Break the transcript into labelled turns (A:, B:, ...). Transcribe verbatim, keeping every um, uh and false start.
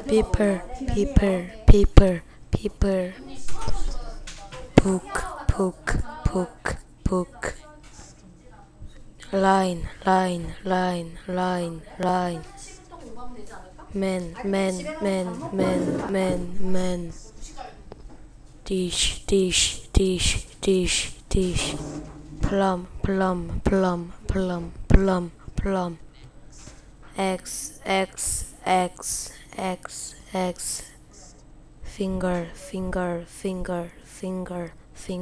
A: paper, paper, paper, paper, book, book, book, book, line, line, line, line, line, man, man, man, man, man, man, dish, dish, dish, dish, dish, plum, plum, plum, plum, plum, plum, x, x, x, x, x, finger, finger, finger, finger,